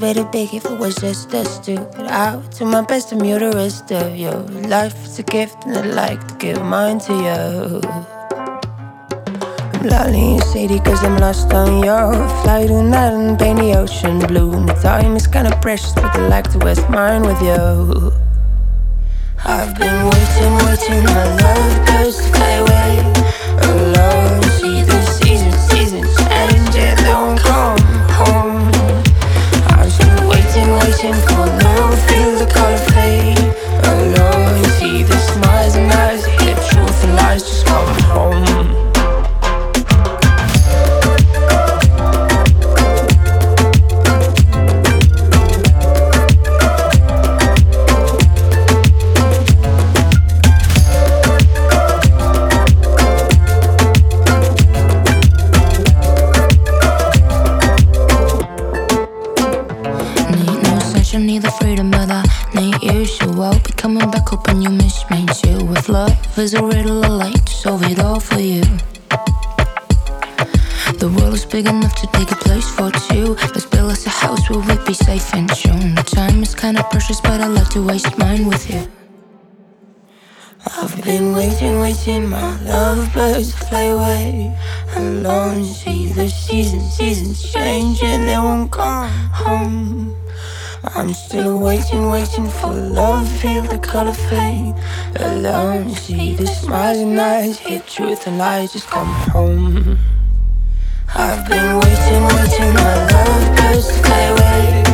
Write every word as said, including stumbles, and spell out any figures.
way too big if it was just us two. But I would do my best to mute the rest of you. Life is a gift and I'd like to give mine to you. I'm lonely in the city cause I'm lost on you. Fly tonight and paint the ocean blue. And the time is kinda precious but I like to waste mine with you. I've been waiting, waiting, my love goes to fly away alone. See the seasons, seasons change and they won't come home. I'm still waiting, waiting for love, feel the color fade alone. See the smiles and eyes, the truth and lies just come home. Need the freedom, but I need you. So I'll be coming back, hoping you miss me too. If love is a riddle, I like to solve it all for you. The world is big enough to take a place for two. Let's build us a house where we'd be safe and soon. The time is kinda precious, but I like to waste mine with you. I've been waiting, waiting, my lovebirds to fly away alone. See the seasons, seasons change and they won't come home. I'm still waiting, waiting for love, feel the color fade alone. See the smiles and eyes, hear truth and lies just come home. I've been waiting, waiting, my lovebirds to fly away